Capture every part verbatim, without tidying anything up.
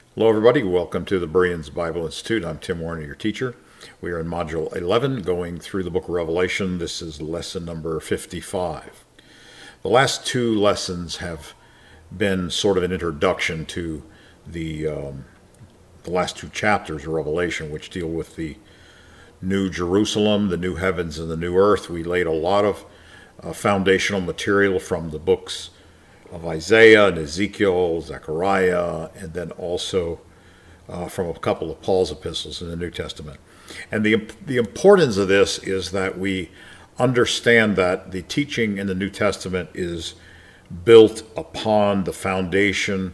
Hello, everybody. Welcome to the Bereans Bible Institute. I'm Tim Warner, your teacher. We are in Module eleven, going through the book of Revelation. This is lesson number fifty-five. The last two lessons have been sort of an introduction to the, um, the last two chapters of Revelation, which deal with the New Jerusalem, the new heavens, and the new earth. We laid a lot of uh, foundational material from the books of Isaiah and Ezekiel, Zechariah, and then also uh, from a couple of Paul's epistles in the New Testament. And the, the importance of this is that we understand that the teaching in the New Testament is built upon the foundation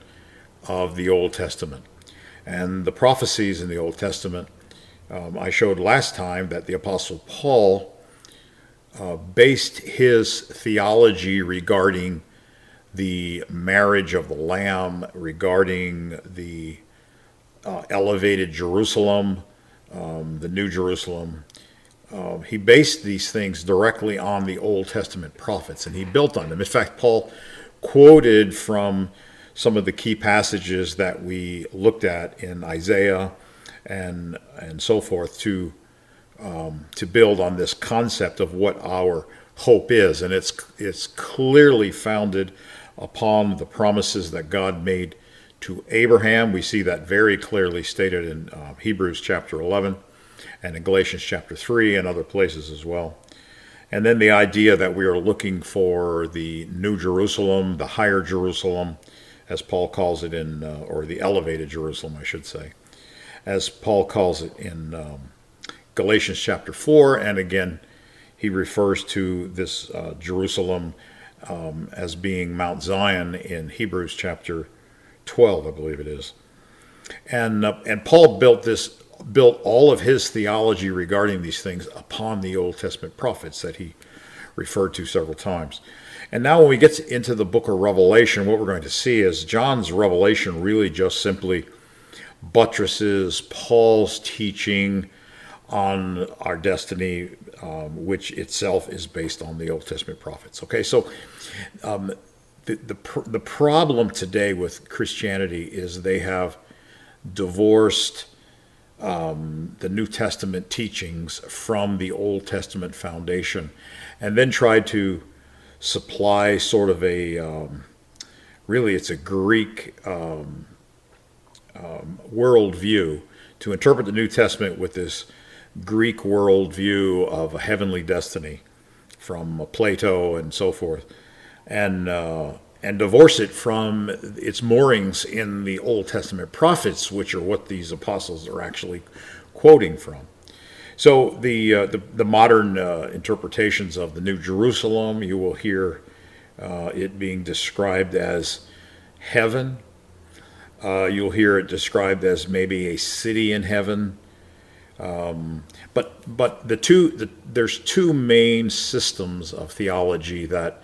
of the Old Testament. And the prophecies in the Old Testament, um, I showed last time that the Apostle Paul uh, based his theology regarding the marriage of the Lamb, regarding the uh, elevated Jerusalem, um, the New Jerusalem. Uh, he based these things directly on the Old Testament prophets, and he built on them. In fact, Paul quoted from some of the key passages that we looked at in Isaiah and and so forth to um, to build on this concept of what our hope is, and it's it's clearly founded upon the promises that God made to Abraham. We see that very clearly stated in uh, Hebrews chapter eleven and in Galatians chapter three and other places as well. And then the idea that we are looking for the New Jerusalem, the higher Jerusalem, as Paul calls it in, uh, or the elevated Jerusalem, I should say, as Paul calls it in um, Galatians chapter four. And again, he refers to this uh, Jerusalem Um, as being Mount Zion in Hebrews chapter twelve, I believe it is. And uh, and Paul built this, built all of his theology regarding these things upon the Old Testament prophets that he referred to several times. And now when we get into the book of Revelation, what we're going to see is John's revelation really just simply buttresses Paul's teaching on our destiny, um, which itself is based on the Old Testament prophets. Okay, so um, the, the the problem today with Christianity is they have divorced um, the New Testament teachings from the Old Testament foundation, and then tried to supply sort of a um, really it's a Greek um, um, worldview to interpret the New Testament with this Greek worldview of a heavenly destiny from Plato and so forth, and uh, and divorce it from its moorings in the Old Testament prophets, which are what these apostles are actually quoting from. So the uh, the, the modern uh, interpretations of the New Jerusalem, you will hear uh, it being described as heaven. Uh, you'll hear it described as maybe a city in heaven. Um, but but the two the, there's two main systems of theology that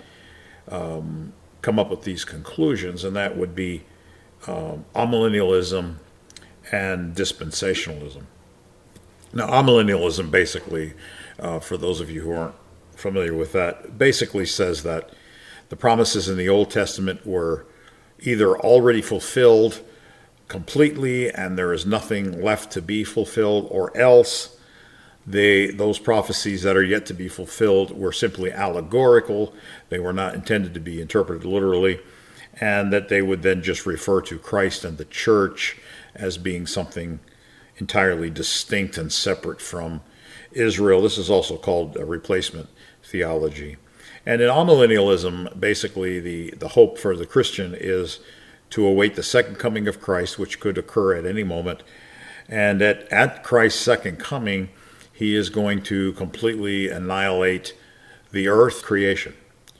um, come up with these conclusions, and that would be um, amillennialism and dispensationalism. Now, amillennialism basically, uh, for those of you who aren't familiar with that, basically says that the promises in the Old Testament were either already fulfilled completely and there is nothing left to be fulfilled, or else they those prophecies that are yet to be fulfilled were simply allegorical. They were not intended to be interpreted literally, and that they would then just refer to Christ and the church as being something entirely distinct and separate from Israel. This is also called a replacement theology. And in amillennialism, basically the, the hope for the Christian is to await the second coming of Christ, which could occur at any moment. And at, at Christ's second coming, he is going to completely annihilate the earth creation.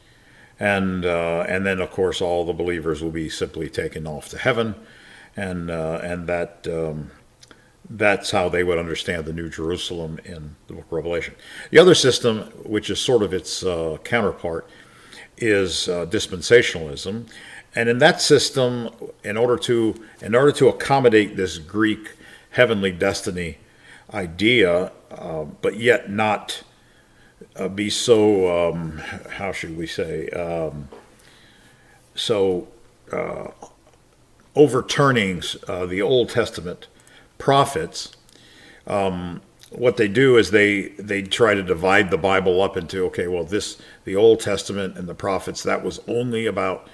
And uh, and then, of course, all the believers will be simply taken off to heaven. And uh, and that um, that's how they would understand the New Jerusalem in the book of Revelation. The other system, which is sort of its uh, counterpart, is uh, dispensationalism. And in that system, in order to in order to accommodate this Greek heavenly destiny idea, uh, but yet not uh, be so, um, how should we say, um, so uh, overturning uh, the Old Testament prophets, um, what they do is they they try to divide the Bible up into, okay, well, this the Old Testament and the prophets, that was only about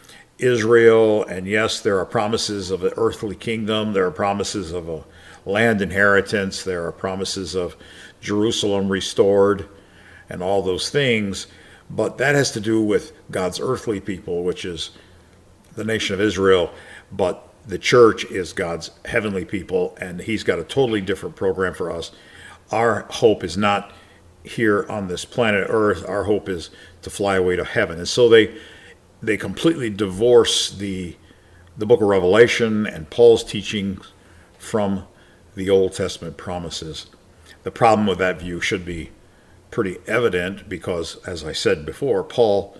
Israel, and yes, there are promises of an earthly kingdom, there are promises of a land inheritance, there are promises of Jerusalem restored, and all those things, but that has to do with God's earthly people, which is the nation of Israel, but the church is God's heavenly people, and he's got a totally different program for us. Our hope is not here on this planet Earth. Our hope is to fly away to heaven. And so they they completely divorce the the book of Revelation and Paul's teaching from the Old Testament promises. The problem with that view should be pretty evident because, as I said before, Paul,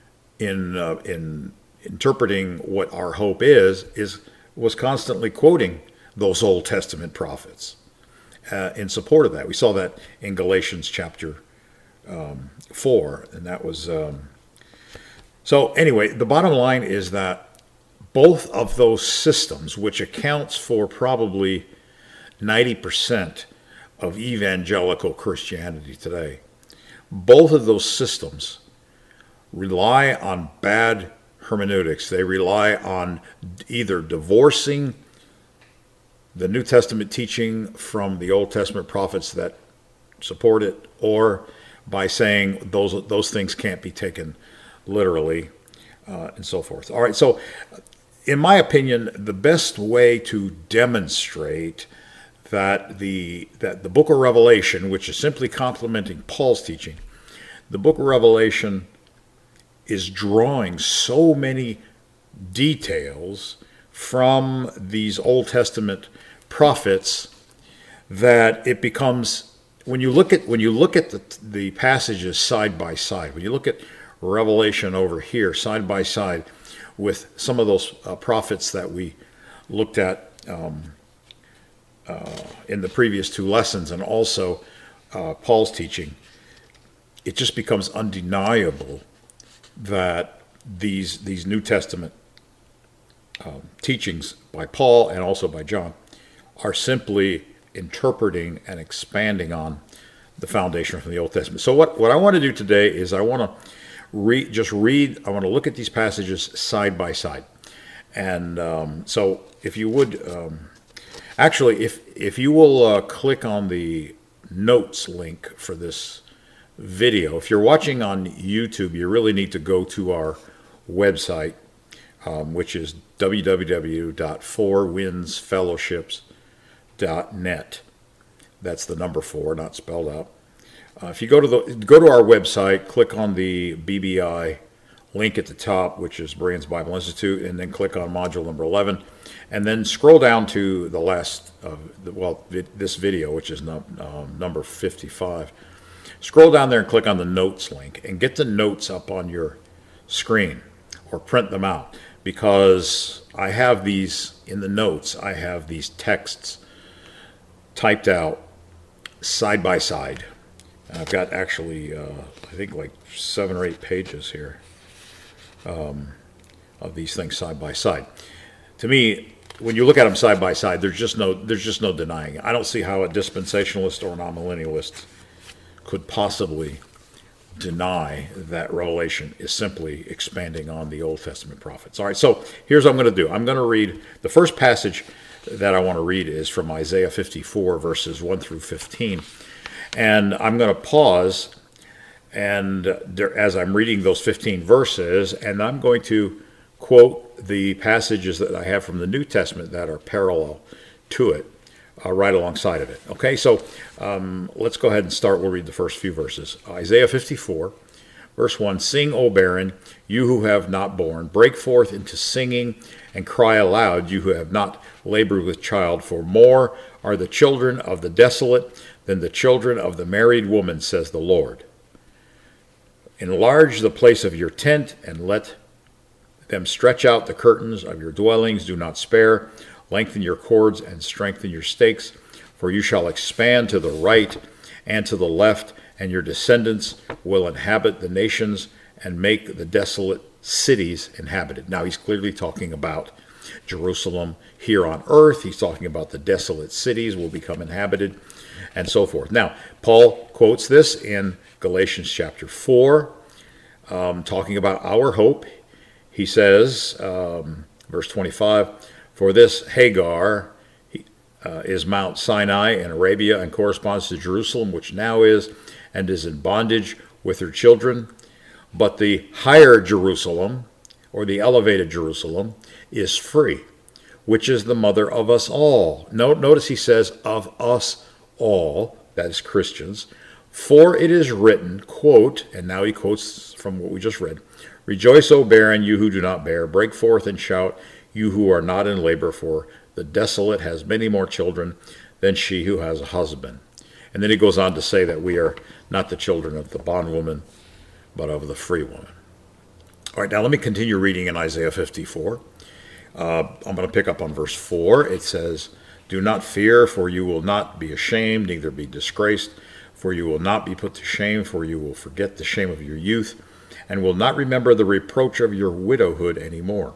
in uh, in interpreting what our hope is, is was constantly quoting those Old Testament prophets uh, in support of that. We saw that in Galatians chapter um, four, and that was... Um, so anyway, the bottom line is that both of those systems, which accounts for probably ninety percent of evangelical Christianity today, both of those systems rely on bad hermeneutics. They rely on either divorcing the New Testament teaching from the Old Testament prophets that support it, or by saying those those things can't be taken literally, uh, and so forth. All right, so in my opinion, the best way to demonstrate that the that the book of Revelation, which is simply complementing Paul's teaching, the book of Revelation is drawing so many details from these Old Testament prophets that it becomes, when you look at when you look at the the passages side by side, when you look at Revelation over here side by side with some of those uh, prophets that we looked at um, uh, in the previous two lessons, and also uh, Paul's teaching, it just becomes undeniable that these these New Testament um, teachings by Paul and also by John are simply interpreting and expanding on the foundation from the Old Testament. So what, what I want to do today is I want to read, just read, I want to look at these passages side by side. And um, so if you would, um, actually, if, if you will uh, click on the notes link for this video. If you're watching on YouTube, you really need to go to our website, um, which is w w w dot four winds fellowships dot net. That's the number four, not spelled out. Uh, if you go to the go to our website, click on the B B I link at the top, which is Bereans Bible Institute, and then click on module number eleven, and then scroll down to the last, uh, well, this video, which is no, um, number fifty-five. Scroll down there and click on the notes link and get the notes up on your screen or print them out, because I have these in the notes. I have these texts typed out side by side. I've got actually, uh, I think like seven or eight pages here um, of these things side by side. To me, when you look at them side by side, there's just no there's just no denying it. I don't see how a dispensationalist or an amillennialist could possibly deny that Revelation is simply expanding on the Old Testament prophets. All right, so here's what I'm going to do. I'm going to read, the first passage that I want to read is from Isaiah fifty-four, verses one through fifteen. And I'm going to pause and there, as I'm reading those fifteen verses, and I'm going to quote the passages that I have from the New Testament that are parallel to it, uh, right alongside of it. Okay, so um, let's go ahead and start. We'll read the first few verses. Isaiah fifty-four, verse one, "Sing, O barren, you who have not borne. Break forth into singing and cry aloud, you who have not labored with child. For more are the children of the desolate than the children of the married woman, says the Lord. Enlarge the place of your tent, and let them stretch out the curtains of your dwellings. Do not spare. Lengthen your cords and strengthen your stakes, for you shall expand to the right and to the left, and your descendants will inhabit the nations and make the desolate cities inhabited." Now he's clearly talking about Jerusalem here on earth. He's talking about the desolate cities will become inhabited, and so forth. Now, Paul quotes this in Galatians chapter four, um, talking about our hope. He says, um, verse twenty-five, "For this Hagar uh, is Mount Sinai in Arabia and corresponds to Jerusalem, which now is, and is in bondage with her children. But the higher Jerusalem, or the elevated Jerusalem, is free, which is the mother of us all." Note, notice he says, of us all, that is Christians. "For it is written," quote, and now he quotes from what we just read, "Rejoice, O barren, you who do not bear. Break forth and shout, you who are not in labor, for the desolate has many more children than she who has a husband." And then he goes on to say that we are not the children of the bondwoman, but of the free woman. All right, now let me continue reading in Isaiah fifty-four. Uh, I'm going to pick up on verse four. It says, "Do not fear, for you will not be ashamed, neither be disgraced, for you will not be put to shame, for you will forget the shame of your youth, and will not remember the reproach of your widowhood any more.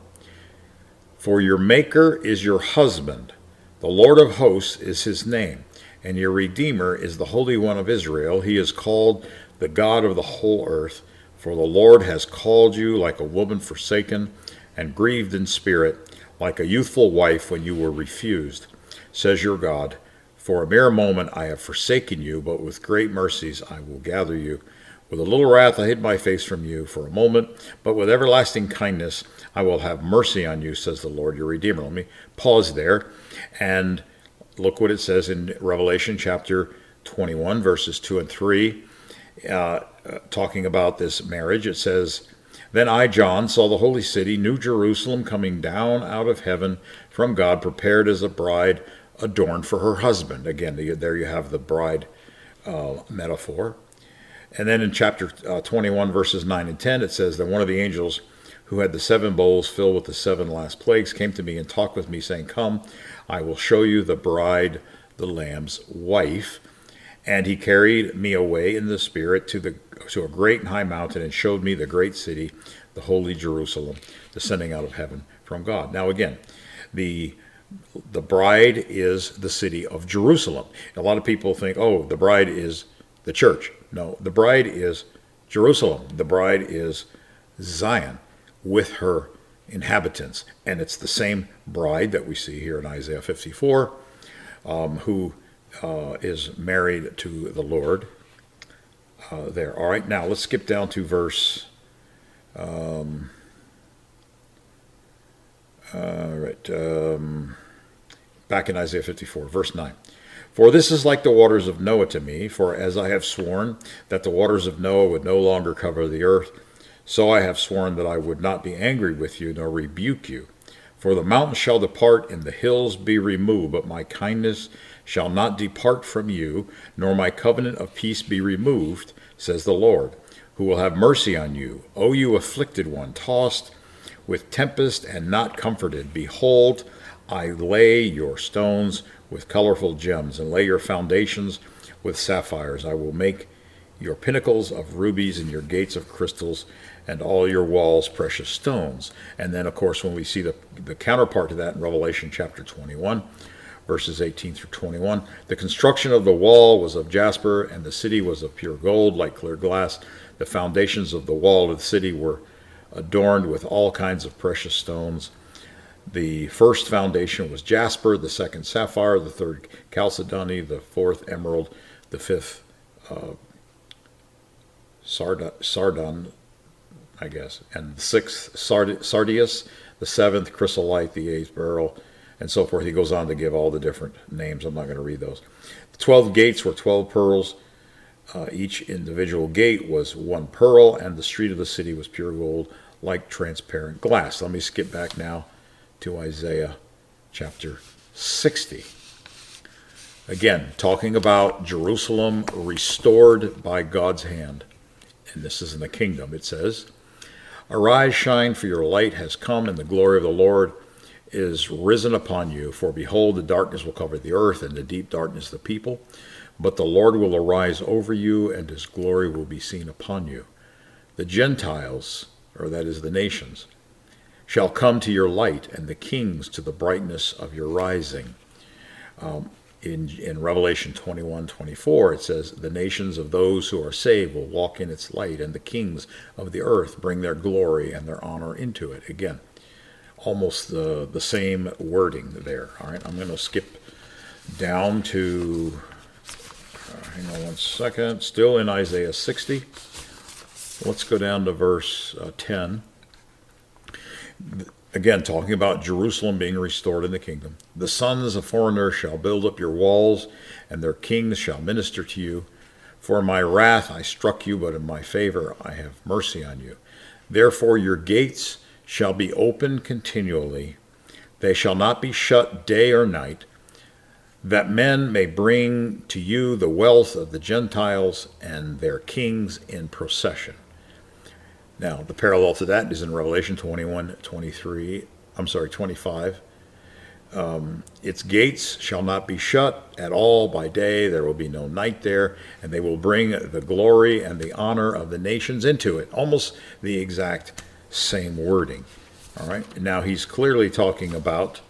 For your Maker is your husband, the Lord of hosts is his name, and your Redeemer is the Holy One of Israel. He is called the God of the whole earth, for the Lord has called you like a woman forsaken and grieved in spirit, like a youthful wife when you were refused, says your God. For a mere moment I have forsaken you, but with great mercies I will gather you. With a little wrath I hid my face from you for a moment, but with everlasting kindness I will have mercy on you, says the Lord your Redeemer." Let me pause there and look what it says in Revelation chapter twenty-one, verses two and three, uh, uh, talking about this marriage. It says, "Then I, John, saw the holy city, New Jerusalem, coming down out of heaven from God, prepared as a bride adorned for her husband." Again, there you have the bride uh, metaphor. And then in chapter uh, twenty-one, verses nine and ten, it says that one of the angels who had the seven bowls filled with the seven last plagues came to me and talked with me, saying, "Come, I will show you the bride, the Lamb's wife." And he carried me away in the spirit to the to a great and high mountain and showed me the great city, the holy Jerusalem, descending out of heaven from God. Now again, the the bride is the city of Jerusalem. A lot of people think, oh, the bride is the church. No, the bride is Jerusalem. The bride is Zion with her inhabitants. And it's the same bride that we see here in Isaiah fifty-four, um, who uh, is married to the Lord uh, there. All right, now let's skip down to verse... Um, all right, um, back in Isaiah fifty-four, verse nine. "For this is like the waters of Noah to me, for as I have sworn that the waters of Noah would no longer cover the earth, so I have sworn that I would not be angry with you nor rebuke you. For the mountains shall depart and the hills be removed, but my kindness shall not depart from you, nor my covenant of peace be removed, says the Lord, who will have mercy on you. O you afflicted one, tossed with tempest and not comforted, behold, I lay your stones with colorful gems, and lay your foundations with sapphires. I will make your pinnacles of rubies and your gates of crystals, and all your walls precious stones." And then, of course, when we see the, the counterpart to that in Revelation chapter twenty-one, verses eighteen through twenty-one, "The construction of the wall was of jasper, and the city was of pure gold, like clear glass. The foundations of the wall of the city were adorned with all kinds of precious stones. The first foundation was jasper, the second sapphire, the third chalcedony, the fourth emerald, the fifth uh, sard- sardon, I guess, and the sixth sard- sardius, the seventh chrysolite, the eighth beryl, and so forth." He goes on to give all the different names. I'm not going to read those. The twelve gates were twelve pearls. Uh, each individual gate was one pearl, and the street of the city was pure gold, like transparent glass. Let me skip back now to Isaiah chapter sixty. Again, talking about Jerusalem restored by God's hand. And this is in the kingdom. It says, "Arise, shine, for your light has come, and the glory of the Lord is risen upon you. For behold, the darkness will cover the earth, and the deep darkness the people. But the Lord will arise over you, and his glory will be seen upon you. The Gentiles," or that is the nations, shall come to your light, and the kings to the brightness of your rising. Um, in, in Revelation twenty-one twenty-four, it says, the nations of those who are saved will walk in its light, and the kings of the earth bring their glory and their honor into it. Again, almost the, the same wording there. All right, I'm going to skip down to, uh, hang on one second, still in Isaiah sixty. Let's go down to verse uh, ten. Again, talking about Jerusalem being restored in the kingdom. The sons of foreigners shall build up your walls, and their kings shall minister to you. For in my wrath I struck you, but in my favor I have mercy on you. Therefore your gates shall be open continually. They shall not be shut day or night, that men may bring to you the wealth of the Gentiles and their kings in procession. Now, the parallel to that is in Revelation twenty-one twenty-three. I'm sorry, twenty-five. Um, its gates shall not be shut at all by day. There will be no night there, and they will bring the glory and the honor of the nations into it. Almost the exact same wording. All right. Now, he's clearly talking about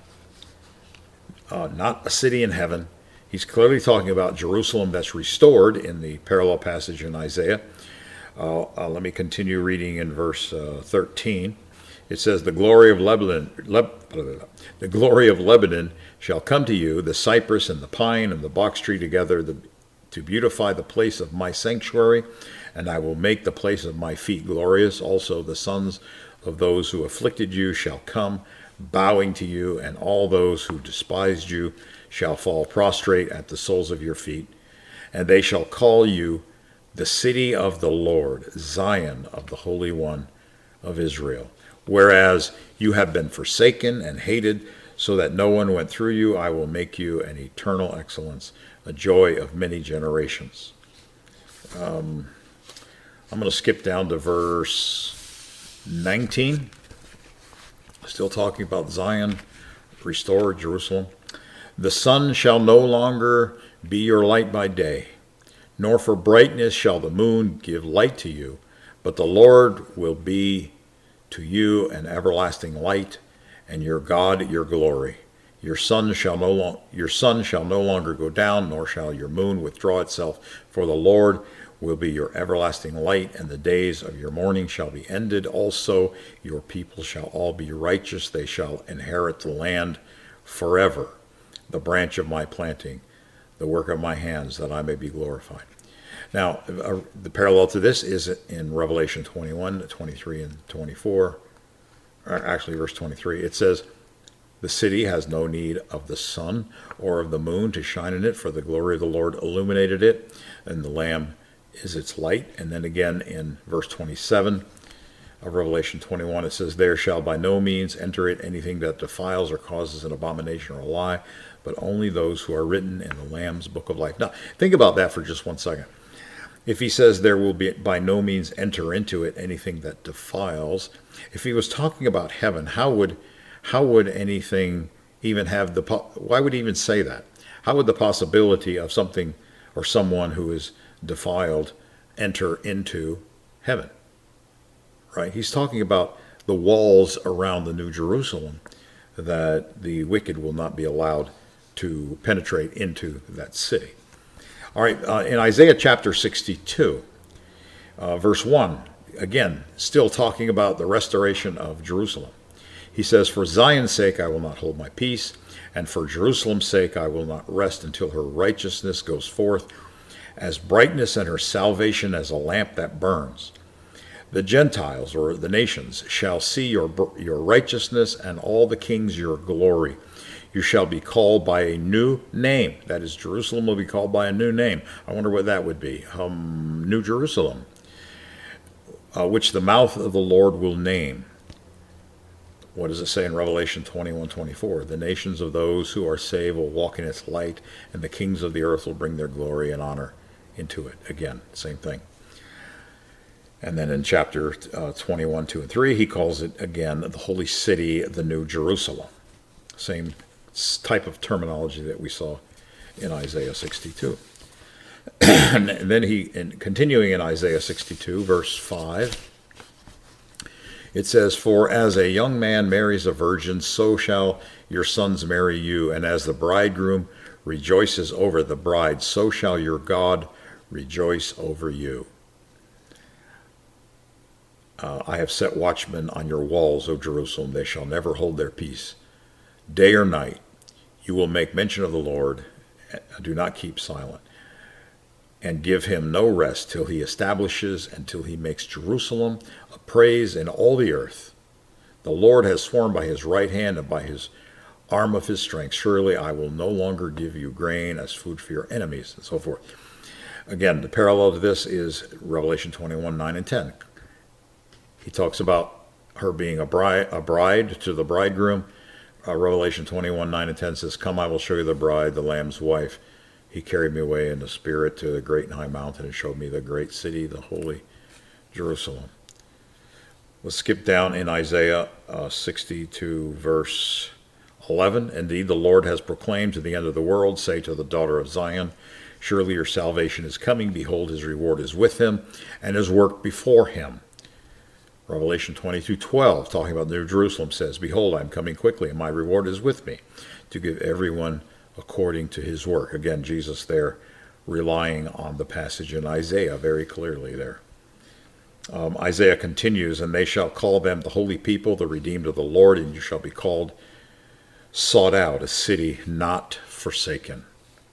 uh, not a city in heaven. He's clearly talking about Jerusalem that's restored in the parallel passage in Isaiah. Uh, uh, let me continue reading in verse uh, thirteen. It says, "The glory of Lebanon, Leb, the glory of Lebanon shall come to you, the cypress and the pine and the box tree together, the, to beautify the place of my sanctuary, and I will make the place of my feet glorious. Also, the sons of those who afflicted you shall come, bowing to you, and all those who despised you shall fall prostrate at the soles of your feet, and they shall call you the city of the Lord, Zion of the Holy One of Israel. Whereas you have been forsaken and hated, so that no one went through you, I will make you an eternal excellence, a joy of many generations." Um, I'm going to skip down to verse nineteen. Still talking about Zion, restored Jerusalem. "The sun shall no longer be your light by day, nor for brightness shall the moon give light to you, but the Lord will be to you an everlasting light, and your God your glory. Your sun shall no long, your sun shall no longer go down, nor shall your moon withdraw itself, for the Lord will be your everlasting light, and the days of your mourning shall be ended. Also your people shall all be righteous, they shall inherit the land forever, the branch of my planting, the work of my hands, that I may be glorified." Now, uh, the parallel to this is in Revelation twenty-one, twenty-three, and twenty-four. Or actually, verse twenty-three. It says, "The city has no need of the sun or of the moon to shine in it, for the glory of the Lord illuminated it, and the Lamb is its light." And then again in verse twenty-seven of Revelation twenty-one, it says, "There shall by no means enter it anything that defiles or causes an abomination or a lie, but only those who are written in the Lamb's book of life." Now, think about that for just one second. If he says there will be by no means enter into it anything that defiles, if he was talking about heaven, how would how would anything even have the, why would he even say that? How would the possibility of something or someone who is defiled enter into heaven? Right? He's talking about the walls around the New Jerusalem, that the wicked will not be allowed to penetrate into that city. All right, uh, in Isaiah chapter sixty-two, uh, verse one, again, still talking about the restoration of Jerusalem. He says, "For Zion's sake I will not hold my peace, and for Jerusalem's sake I will not rest until her righteousness goes forth as brightness and her salvation as a lamp that burns. The Gentiles, or the nations, shall see your, your righteousness, and all the kings your glory. You shall be called by a new name." That is, Jerusalem will be called by a new name. I wonder what that would be. Um, New Jerusalem, uh, which the mouth of the Lord will name. What does it say in Revelation twenty-one twenty-four? "The nations of those who are saved will walk in its light, and the kings of the earth will bring their glory and honor into it." Again, same thing. And then in chapter uh, twenty-one, two and three, he calls it again the holy city, the New Jerusalem. Same type of terminology that we saw in Isaiah sixty-two. And then he, in, continuing in Isaiah sixty-two, verse five, It says, "For as a young man marries a virgin, so shall your sons marry you. And as the bridegroom rejoices over the bride, so shall your God rejoice over you. Uh, I have set watchmen on your walls, O Jerusalem. They shall never hold their peace. Day or night, you will make mention of the Lord. Do not keep silent. And give him no rest till he establishes, until he makes Jerusalem a praise in all the earth. The Lord has sworn by his right hand and by his arm of his strength. Surely I will no longer give you grain as food for your enemies," and so forth. Again, the parallel to this is Revelation twenty-one, nine and ten. He talks about her being a bride, a bride to the bridegroom. Uh, Revelation twenty-one, nine and ten says, "Come, I will show you the bride, the Lamb's wife. He carried me away in the spirit to the great and high mountain and showed me the great city, the holy Jerusalem." Let's skip down in Isaiah uh, sixty to verse eleven. "Indeed, the Lord has proclaimed to the end of the world, say to the daughter of Zion, surely your salvation is coming. Behold, his reward is with him, and his work before him." Revelation twenty-two, twelve, talking about New Jerusalem, says, "Behold, I am coming quickly, and my reward is with me, to give everyone according to his work." Again, Jesus there relying on the passage in Isaiah very clearly there. Um, Isaiah continues, "And they shall call them the holy people, the redeemed of the Lord, and you shall be called sought out, a city not forsaken."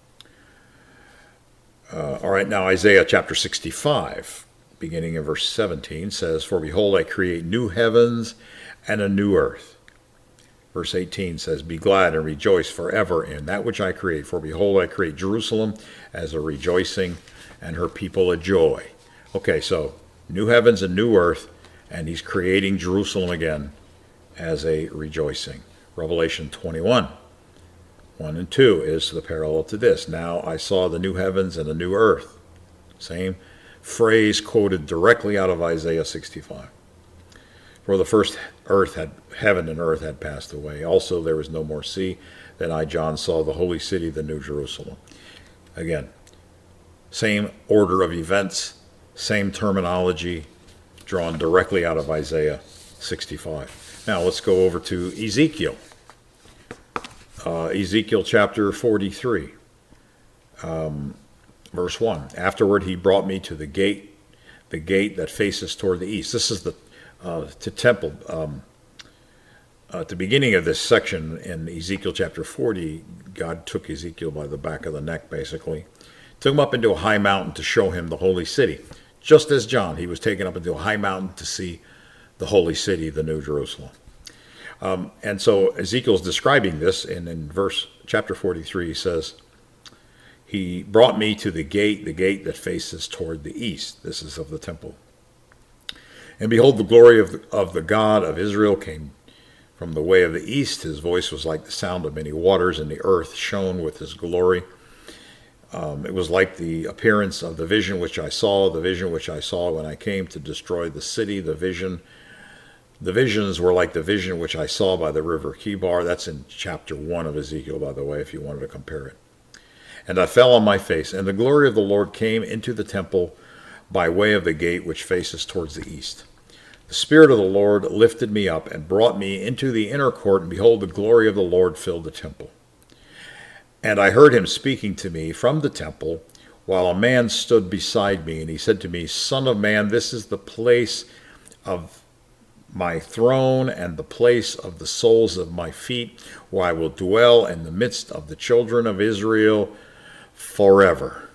Uh, all right, now Isaiah chapter sixty-five, beginning in verse seventeen, says, "For behold, I create new heavens and a new earth." Verse eighteen says, "Be glad and rejoice forever in that which I create. For behold, I create Jerusalem as a rejoicing and her people a joy." Okay, so new heavens and new earth, and he's creating Jerusalem again as a rejoicing. Revelation twenty-one, one and two is the parallel to this. "Now I saw the new heavens and the new earth." Same phrase quoted directly out of Isaiah sixty-five. "For the first earth had, heaven and earth had passed away. Also there was no more sea. Then I, John, saw the holy city, the new Jerusalem." Again, same order of events, same terminology, drawn directly out of Isaiah sixty-five. Now let's go over to Ezekiel. Uh, Ezekiel chapter forty-three, um, verse one. "Afterward he brought me to the gate, the gate that faces toward the east." This is the uh, to temple. Um, at the beginning of this section in Ezekiel chapter forty, God took Ezekiel by the back of the neck, basically. Took him up into a high mountain to show him the holy city. Just as John, he was taken up into a high mountain to see the holy city, the New Jerusalem. Um, and so Ezekiel's describing this, and in verse chapter forty-three, he says, "He brought me to the gate, the gate that faces toward the east." This is of the temple. "And behold, the glory of the, of the God of Israel came from the way of the east. His voice was like the sound of many waters, and the earth shone with his glory. Um, it was like the appearance of the vision which I saw, the vision which I saw when I came to destroy the city. The vision, the visions were like the vision which I saw by the river Kibar." That's in chapter one of Ezekiel, by the way, if you wanted to compare it. "And I fell on my face, and the glory of the Lord came into the temple by way of the gate which faces towards the east. The Spirit of the Lord lifted me up and brought me into the inner court, and behold, the glory of the Lord filled the temple. And I heard him speaking to me from the temple, while a man stood beside me, and he said to me, 'Son of man, this is the place of my throne and the place of the soles of my feet, where I will dwell in the midst of the children of Israel forever.'"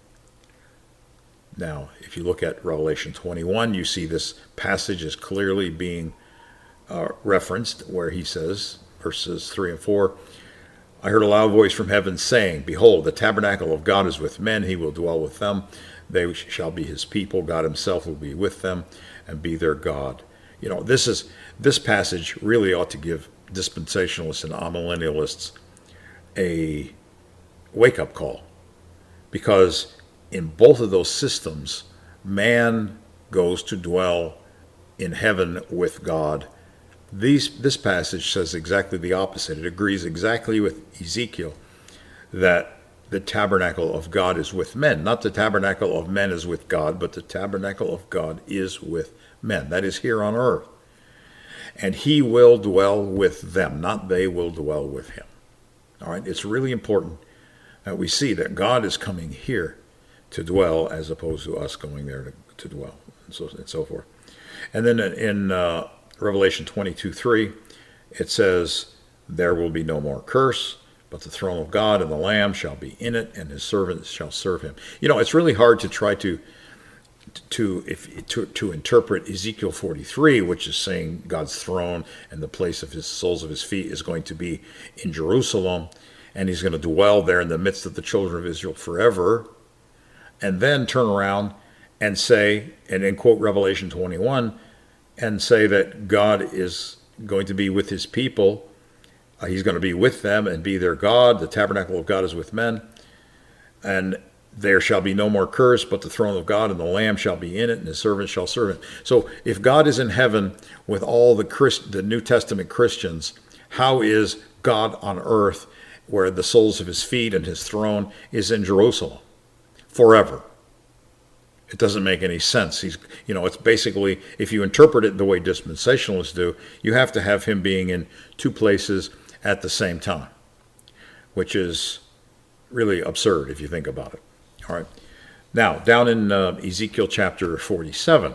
Now, if you look at Revelation twenty-one, you see this passage is clearly being uh, referenced, where he says, verses three and four, "I heard a loud voice from heaven saying, Behold, the tabernacle of God is with men. He will dwell with them. They shall be his people. God himself will be with them and be their God." You know, this is this passage really ought to give dispensationalists and amillennialists a wake-up call, because in both of those systems, man goes to dwell in heaven with God. These, this passage says exactly the opposite. It agrees exactly with Ezekiel that the tabernacle of God is with men. Not the tabernacle of men is with God, but the tabernacle of God is with men. That is here on earth. and he will dwell with them, not they will dwell with him. All right, it's really important that we see that God is coming here to dwell as opposed to us going there to, to dwell, and so, and so forth. And then in uh, Revelation twenty-two three, it says, there will be no more curse, but the throne of God and the Lamb shall be in it, and his servants shall serve him. You know, it's really hard to try to to if to, to interpret Ezekiel forty-three, which is saying God's throne and the place of his soles of his feet is going to be in Jerusalem, and he's going to dwell there in the midst of the children of Israel forever, and then turn around and say, and then quote Revelation twenty-one, and say that God is going to be with his people. Uh, he's going to be with them and be their God. The tabernacle of God is with men. And there shall be no more curse, but the throne of God and the Lamb shall be in it, and his servants shall serve him. So if God is in heaven with all the Christ, the New Testament Christians, how is God on earth where the soles of his feet and his throne is in Jerusalem forever? It doesn't make any sense. He's, you know, it's basically, if you interpret it the way dispensationalists do, you have to have him being in two places at the same time, which is really absurd if you think about it. All right. Now, down in uh, Ezekiel chapter forty-seven,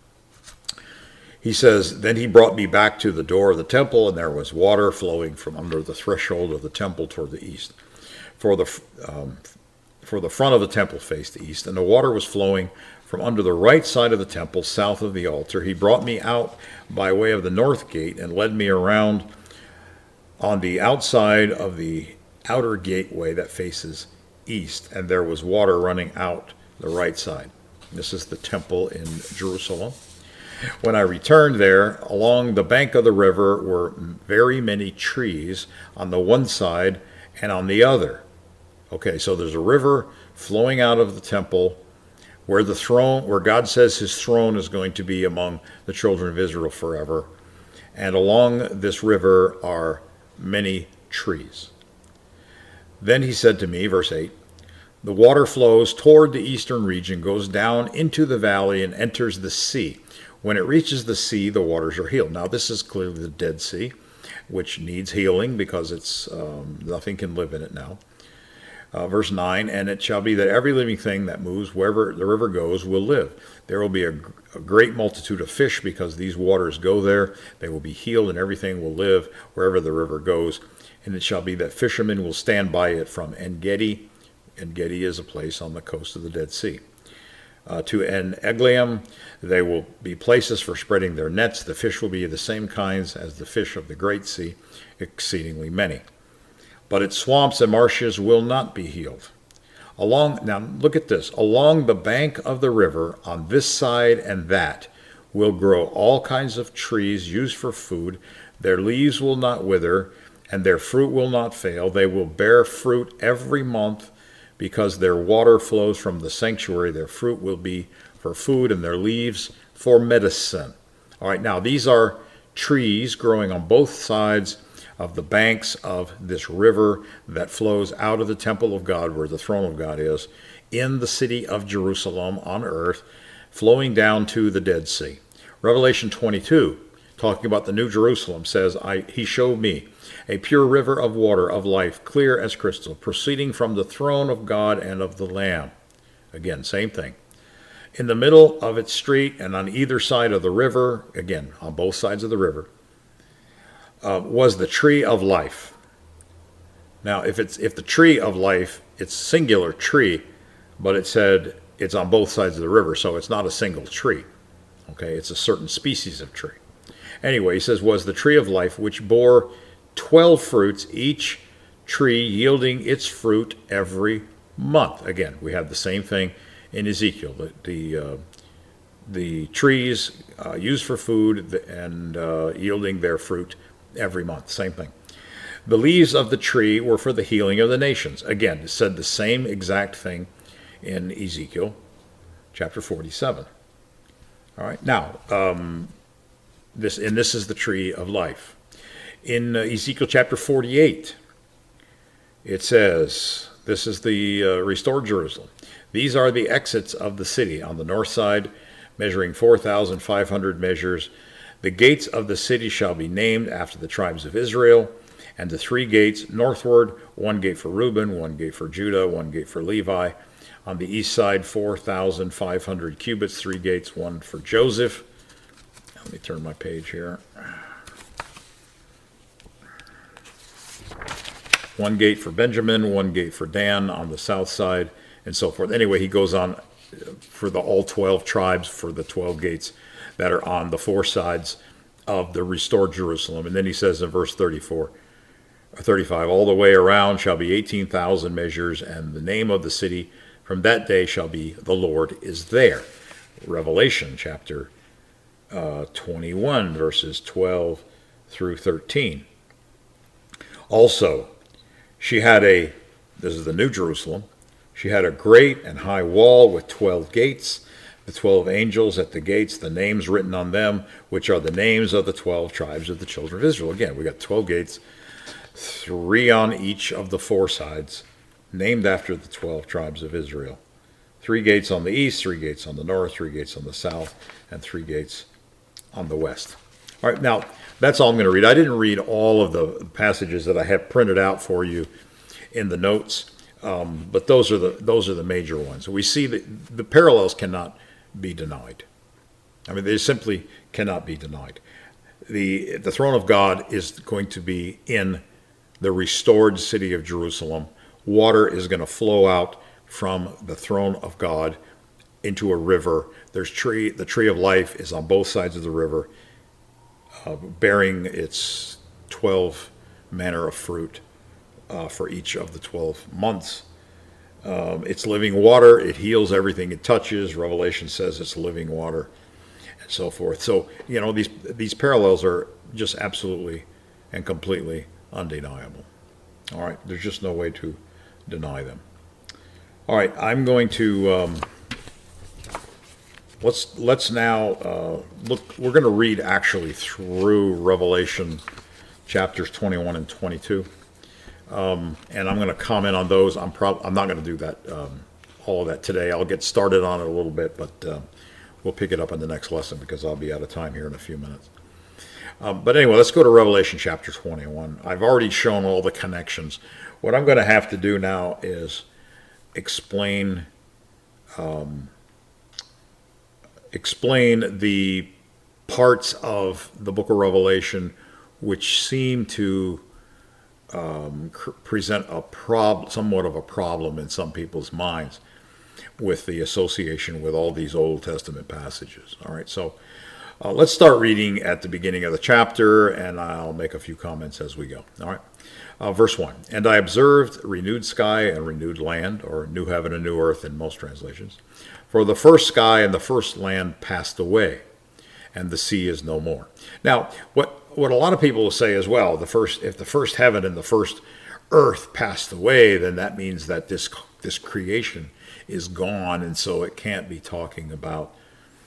he says, then he brought me back to the door of the temple, and there was water flowing from under the threshold of the temple toward the east. For the um, for the front of the temple faced the east, and the water was flowing from under the right side of the temple, south of the altar. He brought me out by way of the north gate and led me around on the outside of the outer gateway that faces east, and there was water running out the right side. This is the temple in Jerusalem. When I returned there, along the bank of the river were very many trees on the one side and on the other. Okay, so there's a river flowing out of the temple where the throne, where God says his throne is going to be among the children of Israel forever. And along this river are many trees. Then he said to me, verse eight, the water flows toward the eastern region, goes down into the valley, and enters the sea. When it reaches the sea, the waters are healed. Now, this is clearly the Dead Sea, which needs healing because it's um, nothing can live in it now. Uh, verse nine, and it shall be that every living thing that moves wherever the river goes will live. There will be a, a great multitude of fish because these waters go there. They will be healed, and everything will live wherever the river goes. And it shall be that fishermen will stand by it from En-Gedi. En-Gedi is a place on the coast of the Dead Sea. Uh, to En-Eglaim, they will be places for spreading their nets. The fish will be the same kinds as the fish of the Great Sea, exceedingly many. But its swamps and marshes will not be healed. Along, now look at this, along the bank of the river, on this side and that, will grow all kinds of trees used for food. Their leaves will not wither, and their fruit will not fail. They will bear fruit every month, because their water flows from the sanctuary. Their fruit will be for food, and their leaves for medicine. All right, now these are trees growing on both sides of the banks of this river that flows out of the temple of God, where the throne of God is, in the city of Jerusalem on earth, flowing down to the Dead Sea. Revelation twenty-two, talking about the New Jerusalem, says, I, he showed me a pure river of water of life, clear as crystal, proceeding from the throne of God and of the Lamb. Again, same thing. In the middle of its street and on either side of the river, again, on both sides of the river, uh, was the tree of life. Now, if it's if the tree of life, it's singular tree, but it said it's on both sides of the river, so it's not a single tree. Okay, it's a certain species of tree. Anyway, he says, was the tree of life, which bore twelve fruits, each tree yielding its fruit every month. Again, we have the same thing in Ezekiel. The the, uh, the trees uh, used for food and uh, yielding their fruit every month. Same thing. The leaves of the tree were for the healing of the nations. Again, it said the same exact thing in Ezekiel chapter forty-seven. All right. Now, um, this and this is the tree of life. In uh, Ezekiel chapter forty-eight, it says, this is the uh, restored Jerusalem. These are the exits of the city on the north side, measuring four thousand five hundred measures. The gates of the city shall be named after the tribes of Israel, and the three gates northward, one gate for Reuben, one gate for Judah, one gate for Levi. On the east side, four thousand five hundred cubits, three gates, one for Joseph. Let me turn my page here. One gate for Benjamin, one gate for Dan on the south side, and so forth. Anyway, he goes on for the all twelve tribes, for the twelve gates that are on the four sides of the restored Jerusalem. And then he says in verse thirty-four, or thirty-five, all the way around shall be eighteen thousand measures, and the name of the city from that day shall be the Lord is there. Revelation chapter uh, twenty-one, verses twelve through thirteen. Also, she had a, this is the New Jerusalem, she had a great and high wall with twelve gates, the twelve angels at the gates, the names written on them, which are the names of the twelve tribes of the children of Israel. Again, we got twelve gates, three on each of the four sides, named after the twelve tribes of Israel. Three gates on the east, three gates on the north, three gates on the south, and three gates on the west. All right, now, that's all I'm going to read. I didn't read all of the passages that I have printed out for you in the notes, um, but those are the those are the major ones. We see that the parallels cannot be denied. I mean, they simply cannot be denied. The, the throne of God is going to be in the restored city of Jerusalem. Water is going to flow out from the throne of God into a river. There's tree, the tree of life is on both sides of the river, uh, bearing its twelve manner of fruit uh, for each of the twelve months. Um, it's living water. It heals everything it touches. Revelation says it's living water, and so forth. So, you know, these these parallels are just absolutely and completely undeniable. All right, there's just no way to deny them. All right, I'm going to um, let's let's now uh, look. We're going to read actually through Revelation chapters twenty-one and twenty-two, um, and I'm going to comment on those. I'm prob I'm not going to do that um, all of that today. I'll get started on it a little bit, but uh, we'll pick it up in the next lesson because I'll be out of time here in a few minutes. Um, but anyway, let's go to Revelation chapter twenty-one. I've already shown all the connections. What I'm going to have to do now is explain um, explain the parts of the book of Revelation which seem to um, present a prob somewhat of a problem in some people's minds with the association with all these Old Testament passages. All right, so uh, let's start reading at the beginning of the chapter, and I'll make a few comments as we go. All right. Uh, verse one, and I observed renewed sky and renewed land, or new heaven and new earth in most translations. For the first sky and the first land passed away, and the sea is no more. Now, what what a lot of people will say as well, the first if the first heaven and the first earth passed away, then that means that this this creation is gone, and so it can't be talking about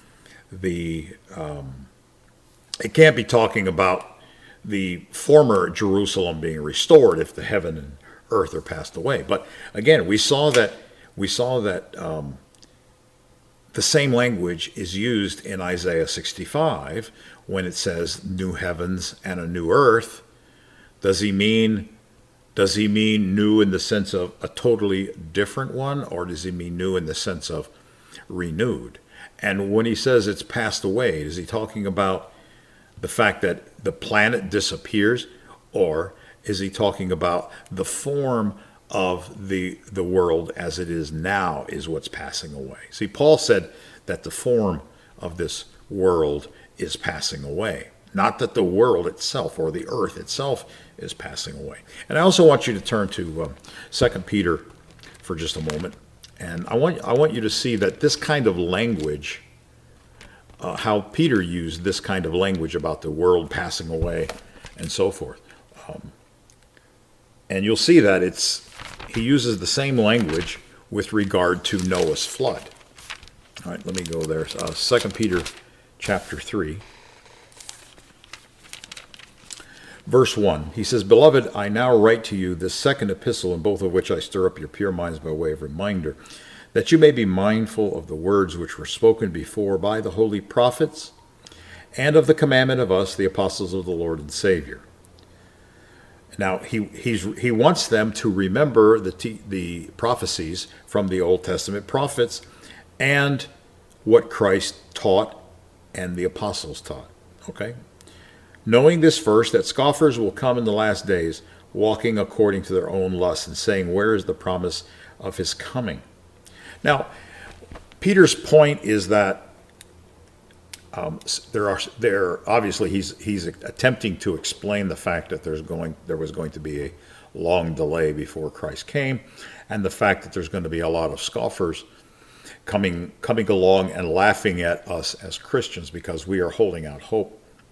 the um, it can't be talking about the former Jerusalem being restored if the heaven and earth are passed away. But again, we saw that we saw that um, the same language is used in Isaiah sixty-five when it says new heavens and a new earth. Does he mean does he mean new in the sense of a totally different one, or does he mean new in the sense of renewed? And when he says it's passed away, is he talking about the fact that the planet disappears, or is he talking about the form of the the world as it is now is what's passing away? See, Paul said that the form of this world is passing away, not that the world itself or the earth itself is passing away. And I also want you to turn to um, Second Peter for just a moment, and I want I want you to see that this kind of language, Uh, how Peter used this kind of language about the world passing away and so forth. Um, and you'll see that it's he uses the same language with regard to Noah's flood. All right, let me go there. Uh, Second Peter chapter three. Verse one, he says, Beloved, I now write to you this second epistle, in both of which I stir up your pure minds by way of reminder, that you may be mindful of the words which were spoken before by the holy prophets and of the commandment of us, the apostles of the Lord and Savior. Now, he, he's, he wants them to remember the, t- the prophecies from the Old Testament prophets and what Christ taught and the apostles taught. Okay? Knowing this first, that scoffers will come in the last days, walking according to their own lusts, and saying, where is the promise of his coming? Now, Peter's point is that Um, there are there obviously he's he's attempting to explain the fact that there's going there was going to be a long delay before Christ came, and the fact that there's going to be a lot of scoffers coming coming along and laughing at us as Christians because we are holding out hope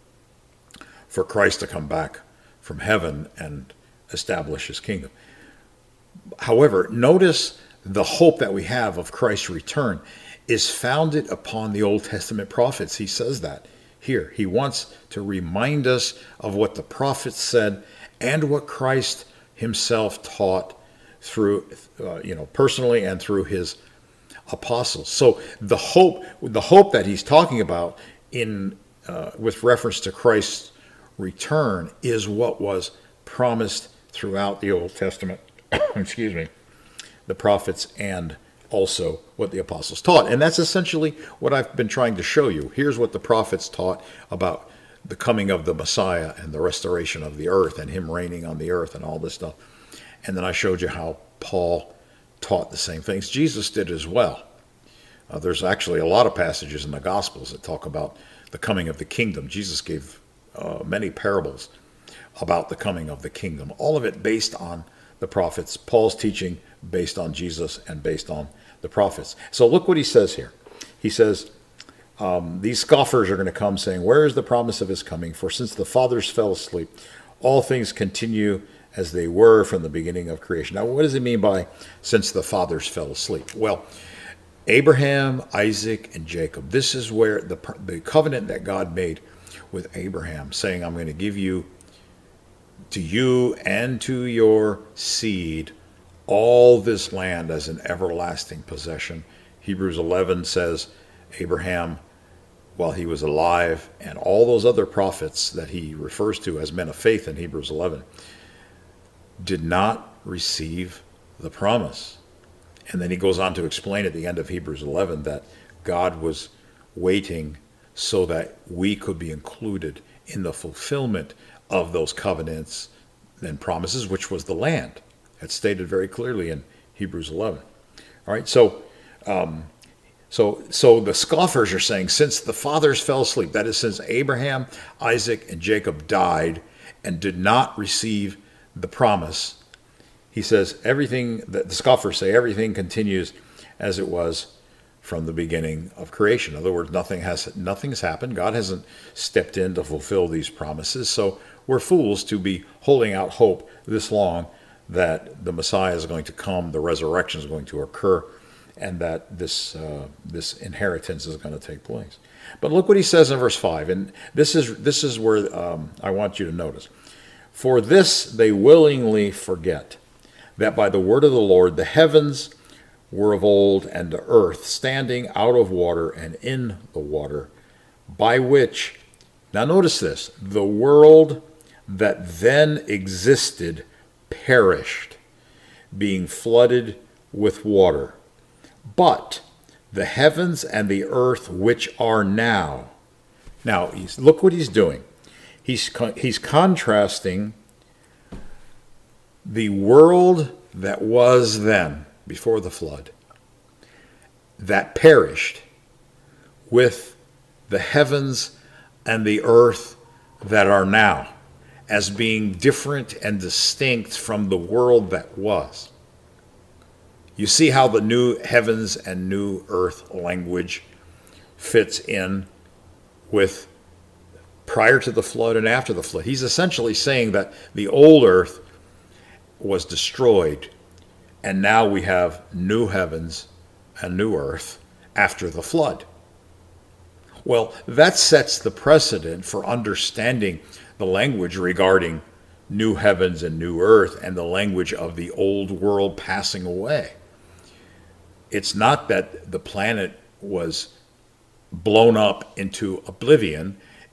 for Christ to come back from heaven and establish his kingdom. However, notice the hope that we have of Christ's return is founded upon the Old Testament prophets. He says that here. He wants to remind us of what the prophets said and what Christ himself taught through, uh, you know, personally and through his apostles. So the hope, the hope that he's talking about in uh, with reference to Christ's return is what was promised throughout the Old Testament. Excuse me, the prophets and also what the apostles taught. And that's essentially what I've been trying to show you. Here's what the prophets taught about the coming of the Messiah and the restoration of the earth and him reigning on the earth and all this stuff. And then I showed you how Paul taught the same things. Jesus did as well. Uh, there's actually a lot of passages in the Gospels that talk about the coming of the kingdom. Jesus gave uh, many parables about the coming of the kingdom, all of it based on the prophets. Paul's teaching based on Jesus and based on the prophets. So look what he says here. He says, um, these scoffers are going to come saying, where is the promise of his coming? For since the fathers fell asleep, all things continue as they were from the beginning of creation. Now, what does he mean by since the fathers fell asleep? Well, Abraham, Isaac, and Jacob. This is where the, the covenant that God made with Abraham, saying, I'm going to give you to you and to your seed all this land as an everlasting possession. Hebrews eleven says Abraham, while he was alive, and all those other prophets that he refers to as men of faith in Hebrews eleven, did not receive the promise. And then he goes on to explain at the end of Hebrews eleven that God was waiting so that we could be included in the fulfillment of those covenants and promises, which was the land. It's stated very clearly in Hebrews eleven. All right, so um, so so the scoffers are saying, since the fathers fell asleep, that is, since Abraham, Isaac, and Jacob died and did not receive the promise, he says everything, that the scoffers say, everything continues as it was from the beginning of creation. In other words, nothing has nothing's happened. God hasn't stepped in to fulfill these promises. So we're fools to be holding out hope this long that the Messiah is going to come, the resurrection is going to occur, and that this uh, this inheritance is going to take place. But look what he says in verse five, and this is this is where um, I want you to notice. For this they willingly forget, that by the word of the Lord the heavens were of old, and the earth standing out of water and in the water, by which, now notice this, the world that then existed perished, being flooded with water. But the heavens and the earth which are now. Now, he's, look what he's doing. He's, he's contrasting the world that was then, before the flood, that perished, with the heavens and the earth that are now, as being different and distinct from the world that was. You see how the new heavens and new earth language fits in with prior to the flood and after the flood. He's essentially saying that the old earth was destroyed, and now we have new heavens and new earth after the flood. Well, that sets the precedent for understanding the language regarding new heavens and new earth and the language of the old world passing away. It's not that the planet was blown up into oblivion.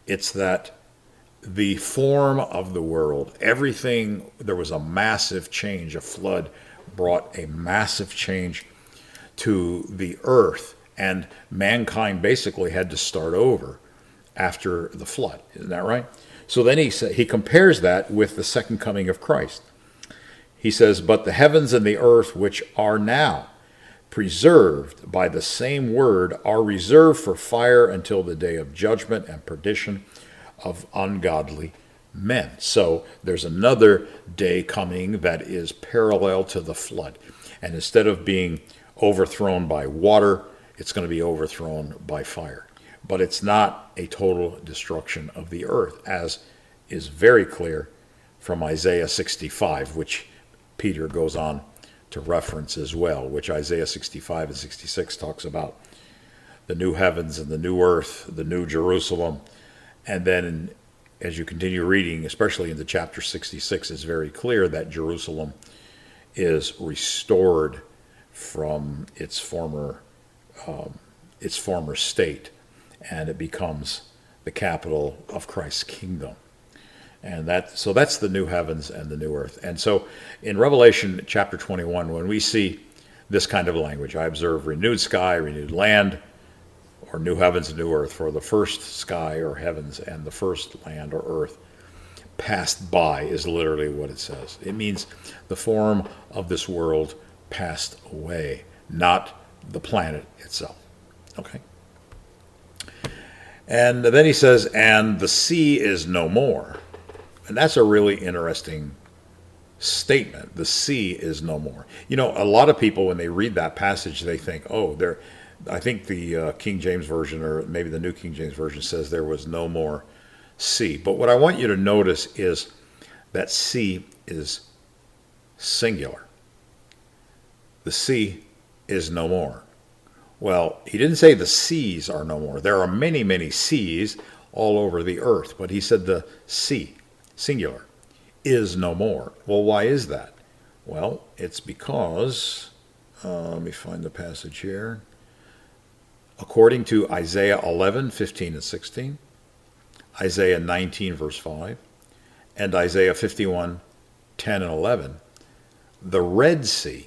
It's that the form of the world, everything, there was a massive change. A flood brought a massive change to the earth, and mankind basically had to start over after the flood. Isn't that right? So then he sa- he compares that with the second coming of Christ. He says, "But the heavens and the earth, which are now preserved by the same word, are reserved for fire until the day of judgment and perdition of ungodly men." So there's another day coming that is parallel to the flood. And instead of being overthrown by water, it's going to be overthrown by fire. But it's not a total destruction of the earth, as is very clear from Isaiah sixty-five, which Peter goes on to reference as well, which Isaiah sixty-five and sixty-six talks about the new heavens and the new earth, the new Jerusalem. And then as you continue reading, especially into chapter sixty-six, it's very clear that Jerusalem is restored from its former um, its former state, and it becomes the capital of Christ's kingdom. And that, so that's the new heavens and the new earth. And so in Revelation chapter twenty-one, when we see this kind of language, I observe renewed sky, renewed land, or new heavens and new earth, for the first sky or heavens and the first land or earth passed by, is literally what it says. It means the form of this world passed away, not the planet itself. Okay? And then he says, "And the sea is no more." And that's a really interesting statement. The sea is no more. You know, a lot of people, when they read that passage, they think, oh, there. I think the uh, King James Version, or maybe the New King James Version, says there was no more sea. But what I want you to notice is that sea is singular. The sea is no more. Well, he didn't say the seas are no more. There are many, many seas all over the earth, but he said the sea, singular, is no more. Well, why is that? Well, it's because, uh, let me find the passage here. According to Isaiah eleven, fifteen and sixteen, Isaiah nineteen, verse five, and Isaiah fifty-one, ten and eleven, the Red Sea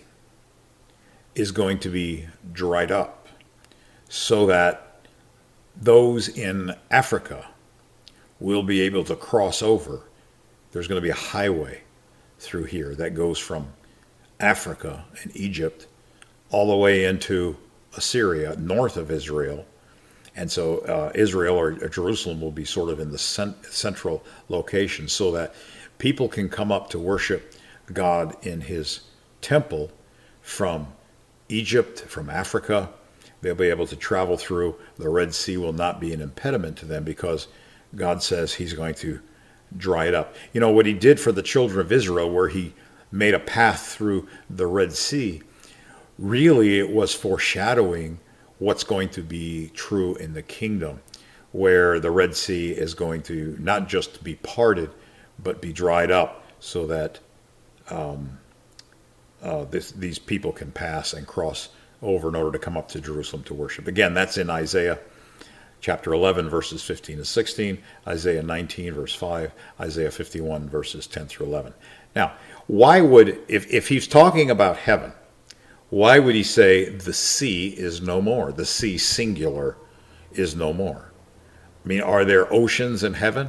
is going to be dried up so that those in Africa will be able to cross over. There's going to be a highway through here that goes from Africa and Egypt all the way into Assyria, north of Israel. And so uh, Israel or, or Jerusalem will be sort of in the cent- central location, so that people can come up to worship God in his temple from Egypt, from Africa. They'll be able to travel through. The Red Sea will not be an impediment to them, because God says he's going to dry it up. You know, what he did for the children of Israel, where he made a path through the Red Sea, really it was foreshadowing what's going to be true in the kingdom, where the Red Sea is going to not just be parted, but be dried up, so that um, uh, this, these people can pass and cross over in order to come up to Jerusalem to worship. Again, that's in Isaiah chapter eleven, verses fifteen to sixteen, Isaiah nineteen, verse five, Isaiah fifty-one, verses ten through eleven. Now, why would, if, if he's talking about heaven, why would he say the sea is no more? The sea, singular, is no more. I mean, are there oceans in heaven?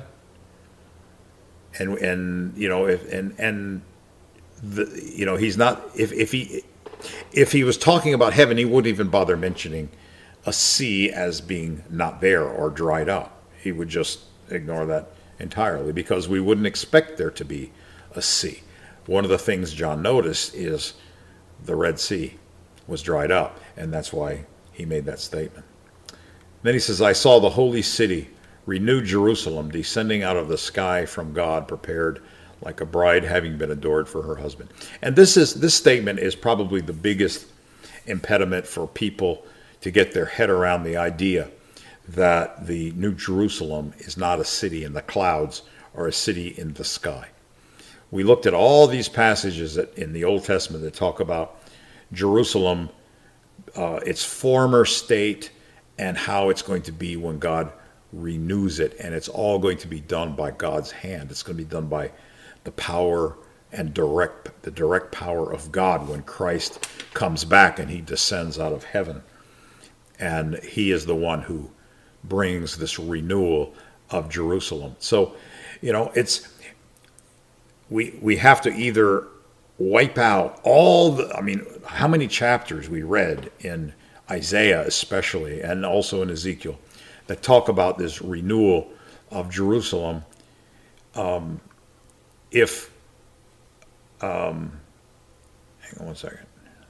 And and you know, if and and the you know, he's not. If if he if he was talking about heaven, he wouldn't even bother mentioning a sea as being not there or dried up. He would just ignore that entirely, because we wouldn't expect there to be a sea. One of the things John noticed is the Red Sea was dried up, and that's why he made that statement. Then he says, "I saw the holy city, renewed Jerusalem, descending out of the sky from God, prepared like a bride having been adored for her husband." And this is this statement is probably the biggest impediment for people to get their head around the idea that the New Jerusalem is not a city in the clouds or a city in the sky. We looked at all these passages that in the Old Testament that talk about Jerusalem, uh, its former state, and how it's going to be when God renews it, and it's all going to be done by God's hand. It's going to be done by the power and direct the direct power of God when Christ comes back and he descends out of heaven. And he is the one who brings this renewal of Jerusalem. So, you know, it's we we have to either wipe out all the, I mean, how many chapters we read in Isaiah especially, and also in Ezekiel, that talk about this renewal of Jerusalem. Um, if, um, hang on one second.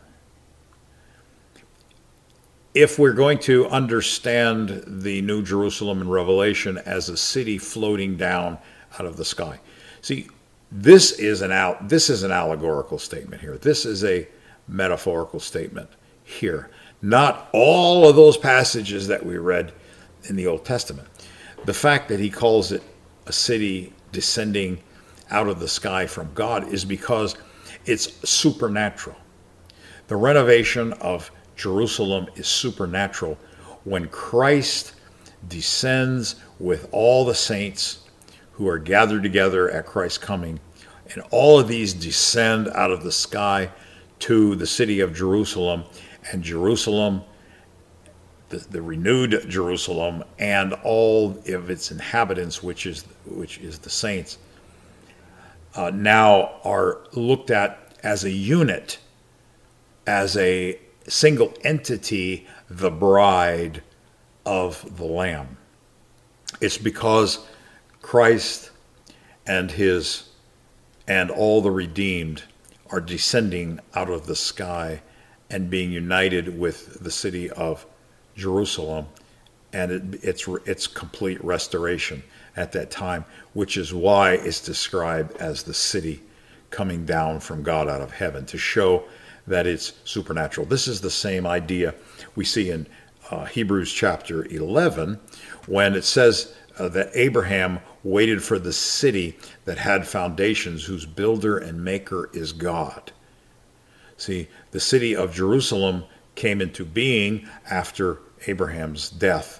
If we're going to understand the New Jerusalem in Revelation as a city floating down out of the sky. See, this is an out, this is an allegorical statement here. This is a metaphorical statement here. Not all of those passages that we read in the Old Testament. The fact that he calls it a city descending out of the sky from God is because it's supernatural. The renovation of Jerusalem is supernatural when Christ descends with all the saints who are gathered together at Christ's coming, and all of these descend out of the sky to the city of Jerusalem, and Jerusalem, the, the renewed Jerusalem, and all of its inhabitants, which is which is the saints, uh, now are looked at as a unit, as a single entity, the bride of the Lamb. It's because Christ and his and all the redeemed are descending out of the sky and being united with the city of Jerusalem, and it, it's it's complete restoration at that time, which is why it's described as the city coming down from God out of heaven, to show that it's supernatural. This is the same idea we see in uh, Hebrews chapter eleven, when it says uh, that Abraham waited for the city that had foundations, whose builder and maker is God. See, the city of Jerusalem came into being after Abraham's death.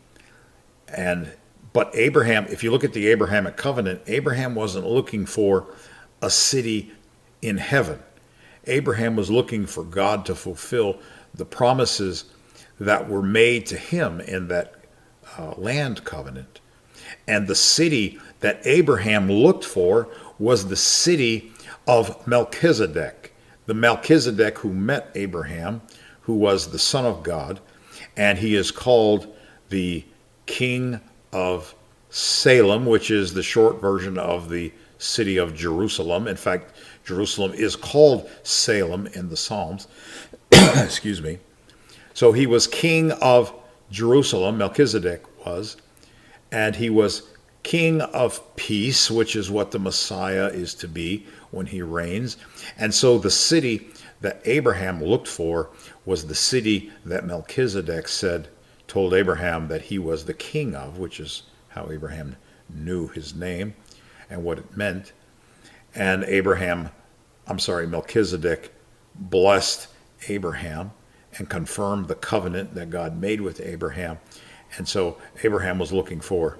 And but Abraham, if you look at the Abrahamic covenant, Abraham wasn't looking for a city in heaven. Abraham was looking for God to fulfill the promises that were made to him in that uh, land covenant. And the city that Abraham looked for was the city of Melchizedek, the Melchizedek who met Abraham, who was the Son of God, and he is called the King of Salem, which is the short version of the city of Jerusalem. In fact, Jerusalem is called Salem in the Psalms. Excuse me. So he was king of Jerusalem, Melchizedek was, and he was king of peace, which is what the Messiah is to be when he reigns. And so the city that Abraham looked for was the city that Melchizedek said, told Abraham that he was the king of, which is how Abraham knew his name and what it meant. And Abraham, I'm sorry, Melchizedek blessed Abraham and confirmed the covenant that God made with Abraham. And so Abraham was looking for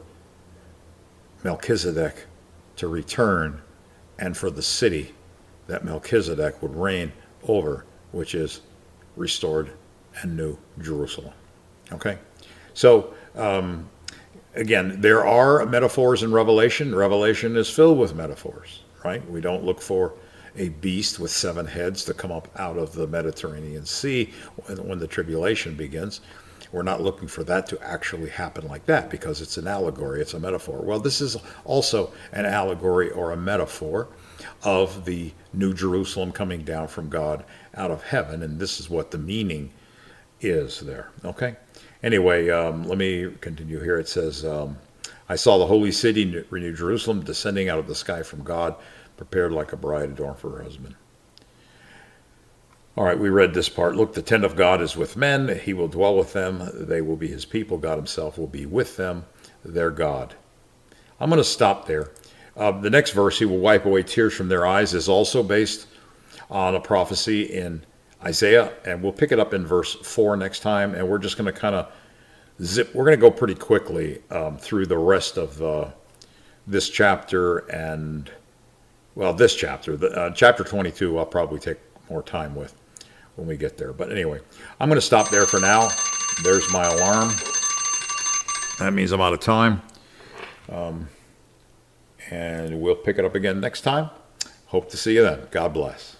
Melchizedek to return and for the city that Melchizedek would reign over, which is restored and new Jerusalem. Okay? So, um, again, there are metaphors in Revelation. Revelation is filled with metaphors, right? We don't look for a beast with seven heads to come up out of the Mediterranean Sea when, when the tribulation begins. We're not looking for that to actually happen like that, because it's an allegory, it's a metaphor. Well, this is also an allegory or a metaphor of the New Jerusalem coming down from God out of heaven, and this is what the meaning is there. Okay? Anyway, um, let me continue here. It says, um, I saw the holy city, New Jerusalem, descending out of the sky from God, prepared like a bride adorned for her husband. All right, we read this part. Look, the tent of God is with men. He will dwell with them. They will be his people. God himself will be with them, their God. I'm going to stop there. Uh, the next verse, he will wipe away tears from their eyes, is also based on a prophecy in Isaiah, and we'll pick it up in verse four next time, and we're just going to kind of zip. We're going to go pretty quickly um, through the rest of uh, this chapter and, well, this chapter. The, uh, chapter twenty-two I'll probably take more time with when we get there. But anyway, I'm going to stop there for now. There's my alarm. That means I'm out of time. Um, and we'll pick it up again next time. Hope to see you then. God bless.